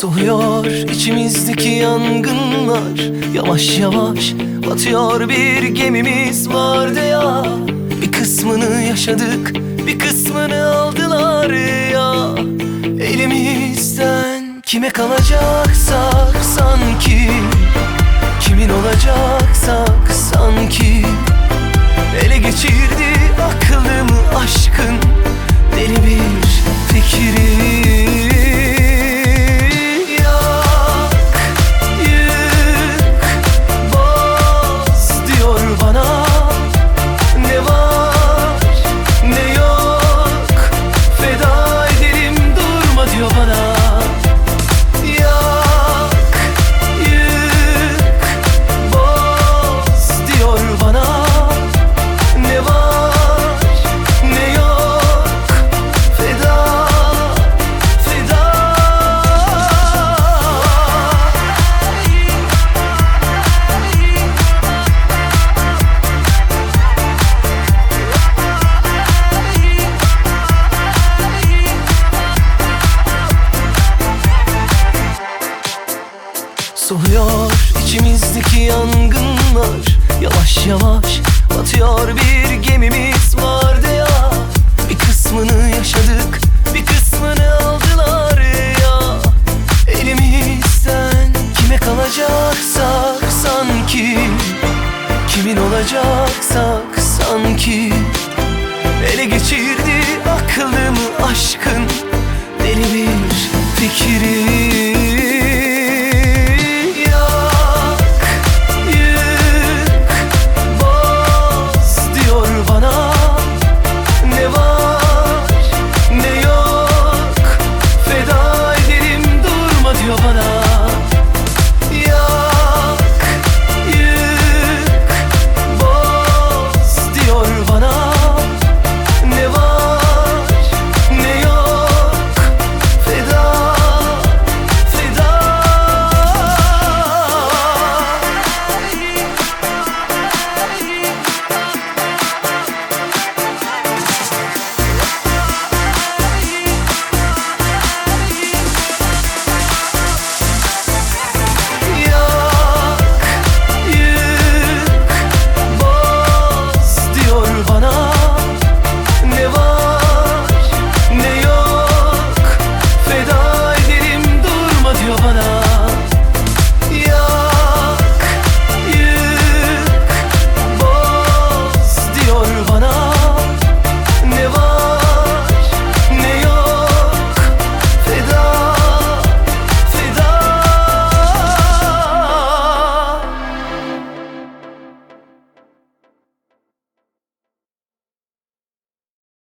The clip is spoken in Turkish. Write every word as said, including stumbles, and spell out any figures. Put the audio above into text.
Soluyor içimizdeki yangınlar, yavaş yavaş batıyor bir gemimiz vardı ya. Bir kısmını yaşadık, bir kısmını aldılar ya elimizden. Kime kalacaksak sanki, kimin olacaksak sanki, ele geçirdi aklımı aşkın deli bir fikri. Soluyor içimizdeki yangınlar, yavaş yavaş batıyor bir gemimiz vardı ya. Bir kısmını yaşadık, bir kısmını aldılar ya elimizden. Kime kalacaksak sanki, kimin olacaksak sanki, ele geçirdi aklımı aşkın deli bir fikri.